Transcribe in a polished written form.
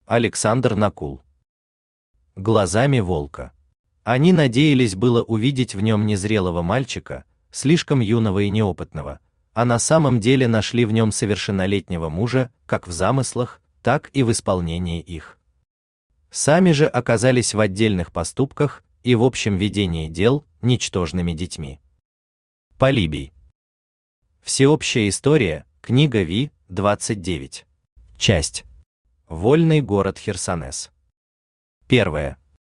Александр Накул. Глазами волка. Они надеялись было увидеть в нем незрелого мальчика, слишком юного и неопытного, а на самом деле нашли в нем совершеннолетнего мужа, как в замыслах, так и в исполнении их. Сами же оказались в отдельных поступках и в общем ведении дел ничтожными детьми. Полибий. Всеобщая история, книга Ви, 29. Часть. Вольный город Херсонес. 1.